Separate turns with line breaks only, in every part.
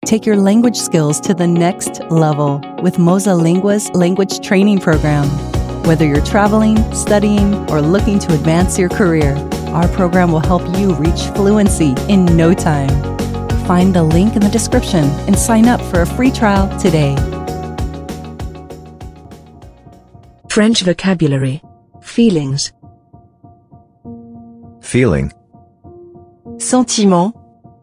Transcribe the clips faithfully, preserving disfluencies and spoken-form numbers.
take your language skills to the next level with Moza Lingua's language training program. Whether you're traveling, studying, or looking to advance your career, our program will help you reach fluency in no time. Find the link in the description and sign up for a free trial today.
French vocabulary. Feelings.
Feeling.
Sentiment.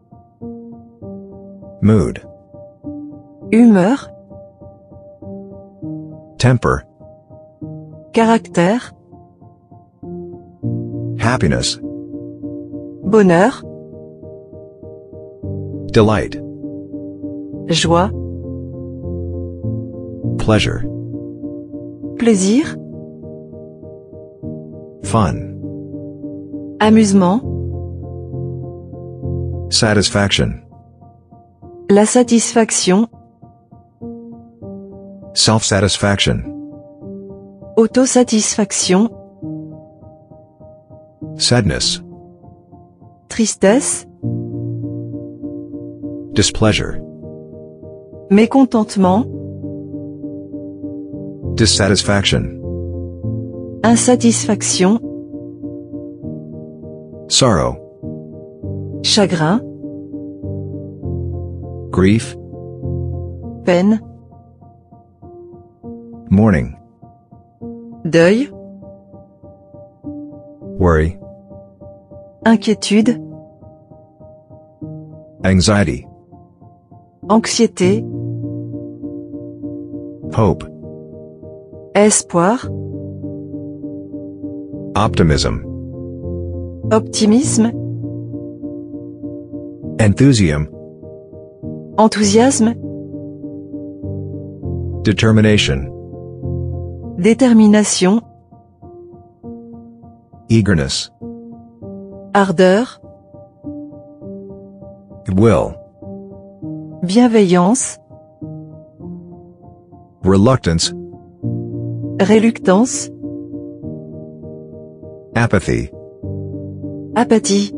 Mood.
Humeur.
Temper.
Caractère.
Happiness.
Bonheur.
Delight.
Joie.
Pleasure.
Plaisir.
Fun.
Amusement.
Satisfaction.
La satisfaction.
Self-satisfaction.
Autosatisfaction.
Sadness.
Tristesse.
Displeasure.
Mécontentement.
Dissatisfaction.
Insatisfaction.
Sorrow.
Chagrin.
Grief.
Peine.
Mourning.
Deuil.
Worry.
Inquiétude.
Anxiety.
Anxiété.
Hope.
Espoir.
Optimism.
Optimisme.
Enthusiasm.
Enthousiasme.
Determination.
Détermination.
Eagerness.
Ardeur.
Will.
Bienveillance.
Reluctance.
Réluctance.
Apathy.
Apathie.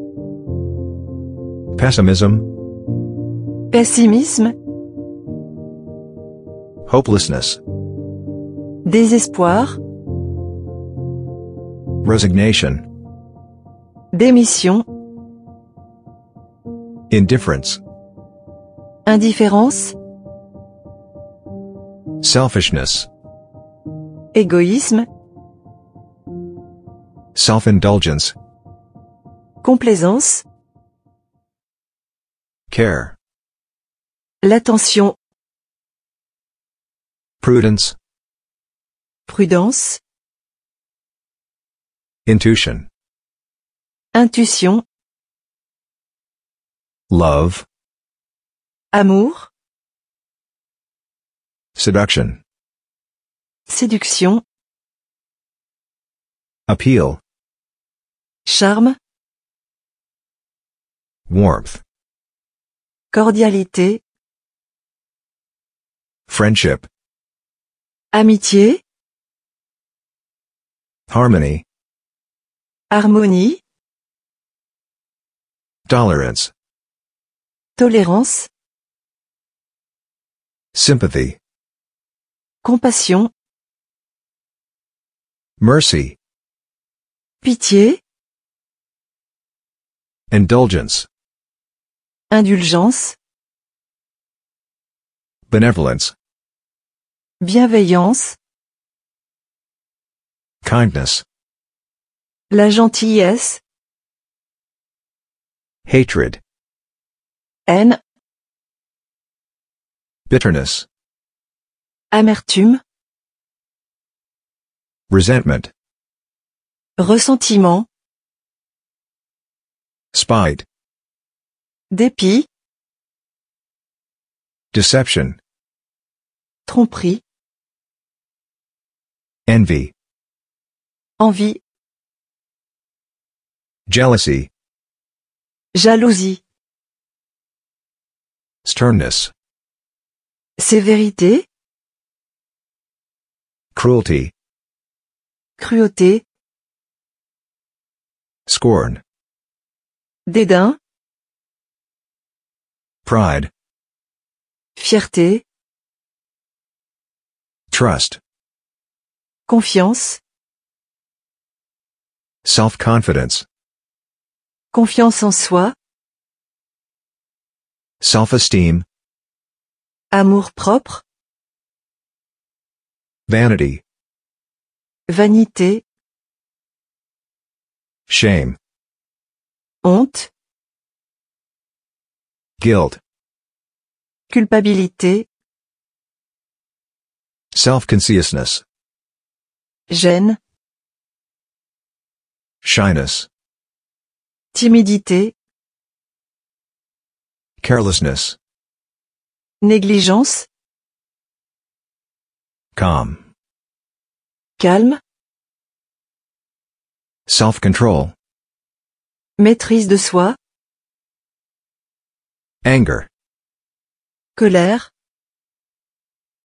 Pessimism.
Pessimisme.
Hopelessness.
Désespoir.
Resignation.
Démission.
Indifference.
Indifférence.
Selfishness.
Égoïsme.
Self-indulgence.
Complaisance.
Care.
L'attention.
Prudence.
Prudence.
Intuition.
Intuition.
Love.
Amour.
Seduction.
Séduction.
Appeal.
Charme.
Warmth.
Cordialité.
Friendship.
Amitié.
Harmony.
Harmonie.
Tolerance.
Tolérance.
Sympathy.
Compassion.
Mercy.
Pitié.
Indulgence.
Indulgence.
Benevolence.
Bienveillance.
Kindness.
La gentillesse.
Hatred.
Haine.
Bitterness.
Amertume.
Resentment.
Ressentiment.
Spite.
Dépit.
Deception.
Tromperie.
Envy.
Envie.
Jealousy.
Jalousie.
Sternness.
Sévérité.
Cruelty.
Cruauté.
Scorn.
Dédain.
Pride.
fierté,
trust,
confiance,
self-confidence,
confiance en soi,
self-esteem,
amour-propre,
vanity,
vanité,
shame,
honte,
guilt,
culpabilité,
self-consciousness,
gêne,
shyness,
timidité,
carelessness,
négligence,
calm,
calme,
self-control,
maîtrise de soi,
anger,
colère,